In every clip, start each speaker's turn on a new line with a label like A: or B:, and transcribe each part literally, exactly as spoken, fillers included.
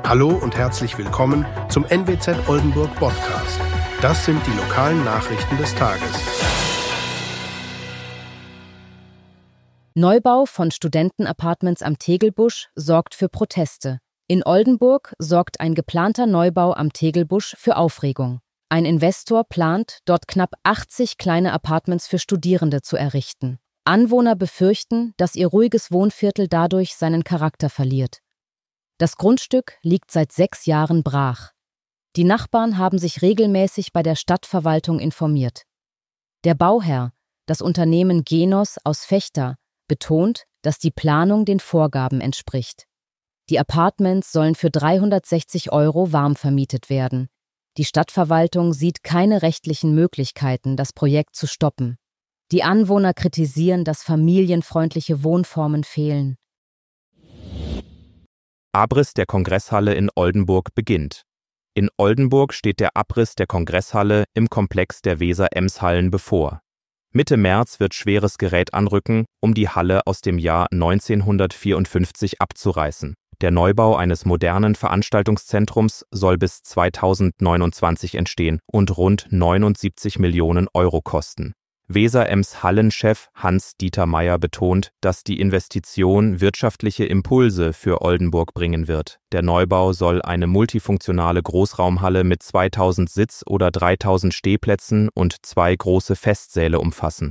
A: Hallo und herzlich willkommen zum N W Z Oldenburg Podcast. Das sind die lokalen Nachrichten des Tages.
B: Neubau von Studentenapartments am Tegelbusch sorgt für Proteste. In Oldenburg sorgt ein geplanter Neubau am Tegelbusch für Aufregung. Ein Investor plant, dort knapp achtzig kleine Apartments für Studierende zu errichten. Anwohner befürchten, dass ihr ruhiges Wohnviertel dadurch seinen Charakter verliert. Das Grundstück liegt seit sechs Jahren brach. Die Nachbarn haben sich regelmäßig bei der Stadtverwaltung informiert. Der Bauherr, das Unternehmen Genos aus Vechta, betont, dass die Planung den Vorgaben entspricht. Die Apartments sollen für dreihundertsechzig Euro warm vermietet werden. Die Stadtverwaltung sieht keine rechtlichen Möglichkeiten, das Projekt zu stoppen. Die Anwohner kritisieren, dass familienfreundliche Wohnformen fehlen.
C: Abriss der Kongresshalle in Oldenburg beginnt. In Oldenburg steht der Abriss der Kongresshalle im Komplex der Weser-Ems-Hallen bevor. Mitte März wird schweres Gerät anrücken, um die Halle aus dem Jahr neunzehnhundertvierundfünfzig abzureißen. Der Neubau eines modernen Veranstaltungszentrums soll bis zweitausendneunundzwanzig entstehen und rund neunundsiebzig Millionen Euro kosten. Weser-Ems-Hallenchef Hans-Dieter Meyer betont, dass die Investition wirtschaftliche Impulse für Oldenburg bringen wird. Der Neubau soll eine multifunktionale Großraumhalle mit zweitausend Sitz- oder dreitausend Stehplätzen und zwei große Festsäle umfassen.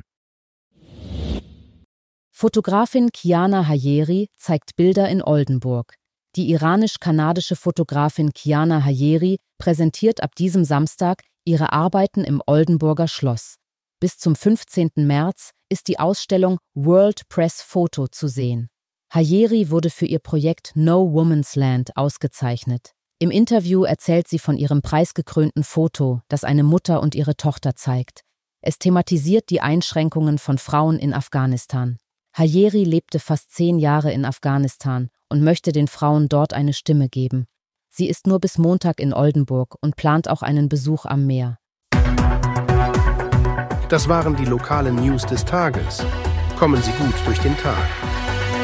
B: Fotografin Kiana Hayeri zeigt Bilder in Oldenburg. Die iranisch-kanadische Fotografin Kiana Hayeri präsentiert ab diesem Samstag ihre Arbeiten im Oldenburger Schloss. Bis zum fünfzehnten März ist die Ausstellung World Press Photo zu sehen. Hayeri wurde für ihr Projekt No Woman's Land ausgezeichnet. Im Interview erzählt sie von ihrem preisgekrönten Foto, das eine Mutter und ihre Tochter zeigt. Es thematisiert die Einschränkungen von Frauen in Afghanistan. Hayeri lebte fast zehn Jahre in Afghanistan und möchte den Frauen dort eine Stimme geben. Sie ist nur bis Montag in Oldenburg und plant auch einen Besuch am Meer.
A: Das waren die lokalen News des Tages. Kommen Sie gut durch den Tag.